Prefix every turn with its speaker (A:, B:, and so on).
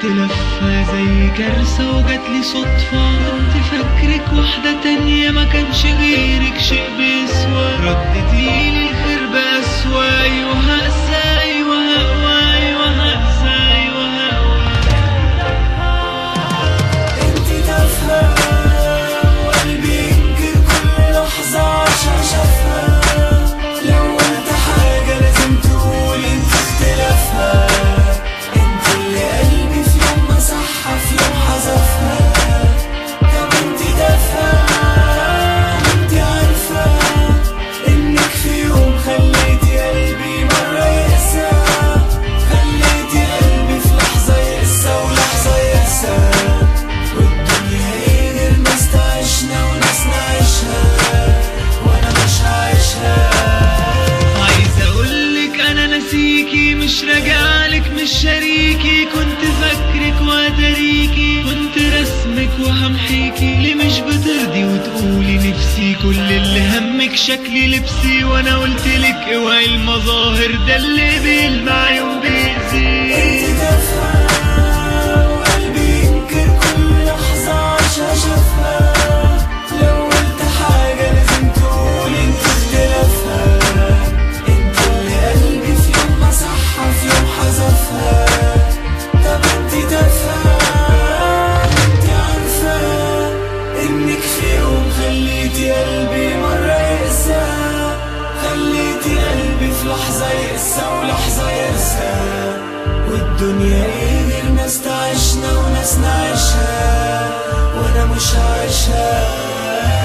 A: قلت لفة زي كارثة وجاتلي صدفة، كنت فاكرك واحدة تانية ما كانش غيرك شيء بيسوى، ردتيلي الخير بأسوأ. أيوة هقسى أيوة هقوى أيوة هقسى أيوة هقوى.
B: انتي تافهة وقلبي ينكر كل لحظة عشان شافها، لو قلت حاجة لازم تقول انتي اختلافها، انتي اللي قلبي في يوم مسحها في يوم حذفها. طب انتي تافهة انتي عارفة انك في يوم خليتي قلبي مرة يقسى، خليتي قلبي في لحظة يقسى ولحظة يقسى، والدنيا ايه غير ناس تعيشنا وناس نعيشها، وانا مش عايشها.
A: عايز اقولك انا ناسيكي مش راجعلك مش شريكي، كنت فاكرك واتاريكي، كنت رسمك وهمحيكي، ليه مش بترضي وتقولي نفسي؟ كل اللي همك شكلي لبسي، وانا قلتلك اوعي المظاهر ده اللي بيلمع يوم بيأذي.
B: انتي تافهة وقلبي ينكر كل لحظة عشان شافها، لو قلت حاجة لازم تقول انتي اختلافها، انتي اللي قلبي في يوم مسحها في يوم حذفها. طب انتي تافهة انتي عارفة انك في يوم خليتي قلبي مرة يقسى، خليتي قلبي في لحظة يقسى ولحظة يقسى، والدنيا ايه غير ناس تعيشنا وناس نعيشها، وانا مش عايشها.